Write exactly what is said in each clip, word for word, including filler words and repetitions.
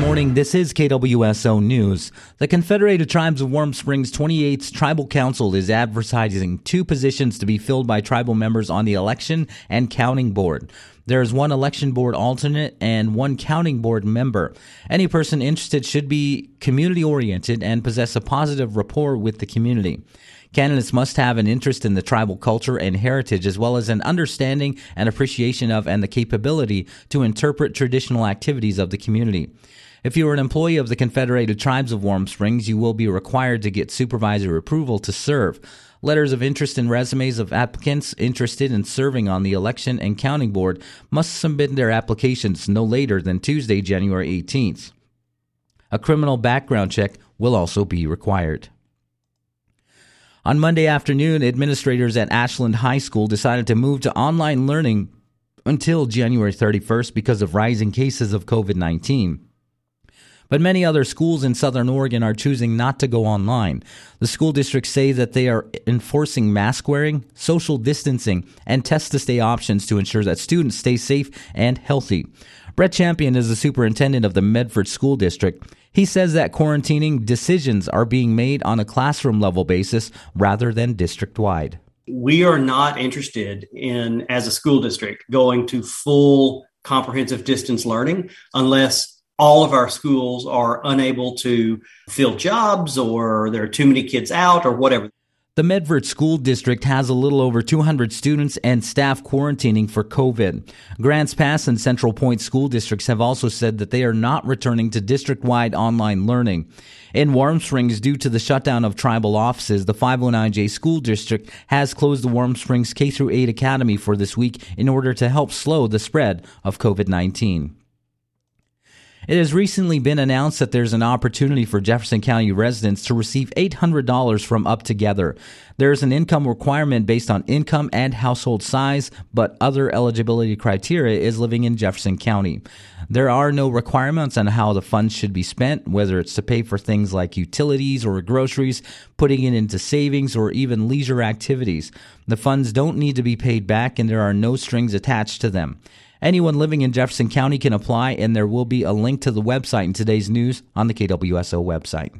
morning. This is K W S O News. The Confederated Tribes of Warm Springs twenty-eighth Tribal Council is advertising two positions to be filled by tribal members on the election and counting board. There is one election board alternate and one counting board member. Any person interested should be community-oriented and possess a positive rapport with the community. Candidates must have an interest in the tribal culture and heritage, as well as an understanding and appreciation of and the capability to interpret traditional activities of the community. If you are an employee of the Confederated Tribes of Warm Springs, you will be required to get supervisor approval to serve. Letters of interest and resumes of applicants interested in serving on the election and counting board must submit their applications no later than Tuesday, January eighteenth. A criminal background check will also be required. On Monday afternoon, administrators at Ashland High School decided to move to online learning until January thirty-first because of rising cases of covid nineteen. But many other schools in Southern Oregon are choosing not to go online. The school districts say that they are enforcing mask wearing, social distancing, and test-to-stay options to ensure that students stay safe and healthy. Brett Champion is the superintendent of the Medford School District. He says that quarantining decisions are being made on a classroom-level basis rather than district-wide. We are not interested in, as a school district, going to full comprehensive distance learning unless all of our schools are unable to fill jobs or there are too many kids out or whatever. The Medford School District has a little over two hundred students and staff quarantining for COVID. Grants Pass and Central Point school districts have also said that they are not returning to district-wide online learning. In Warm Springs, due to the shutdown of tribal offices, the five oh nine J School District has closed the Warm Springs K through eight Academy for this week in order to help slow the spread of covid nineteen. It has recently been announced that there's an opportunity for Jefferson County residents to receive eight hundred dollars from Up Together. There is an income requirement based on income and household size, but other eligibility criteria is living in Jefferson County. There are no requirements on how the funds should be spent, whether it's to pay for things like utilities or groceries, putting it into savings, or even leisure activities. The funds don't need to be paid back, and there are no strings attached to them. Anyone living in Jefferson County can apply, and there will be a link to the website in today's news on the K W S O website.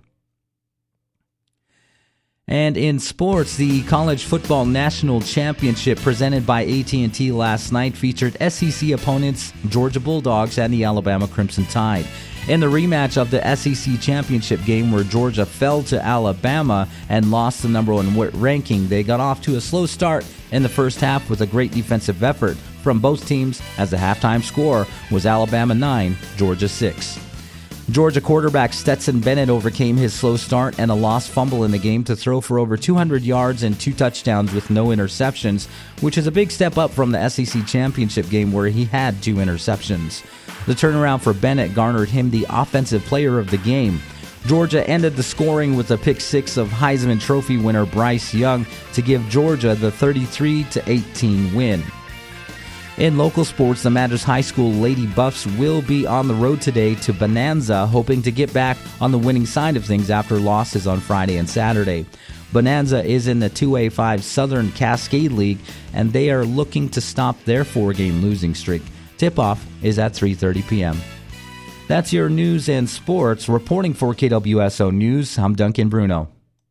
And in sports, the College Football National Championship presented by A T and T last night featured S E C opponents Georgia Bulldogs and the Alabama Crimson Tide. In the rematch of the S E C championship game where Georgia fell to Alabama and lost the number one ranking, they got off to a slow start in the first half with a great defensive effort from both teams, as the halftime score was Alabama nine, Georgia six. Georgia quarterback Stetson Bennett overcame his slow start and a lost fumble in the game to throw for over two hundred yards and two touchdowns with no interceptions, which is a big step up from the S E C championship game where he had two interceptions. The turnaround for Bennett garnered him the offensive player of the game. Georgia ended the scoring with a pick six of Heisman Trophy winner Bryce Young to give Georgia the thirty-three to eighteen win. In local sports, the Madras High School Lady Buffs will be on the road today to Bonanza, hoping to get back on the winning side of things after losses on Friday and Saturday. Bonanza is in the two A five Southern Cascade League, and they are looking to stop their four-game losing streak. Tip-off is at three thirty p.m. That's your news and sports. Reporting for K W S O News, I'm Duncan Bruno.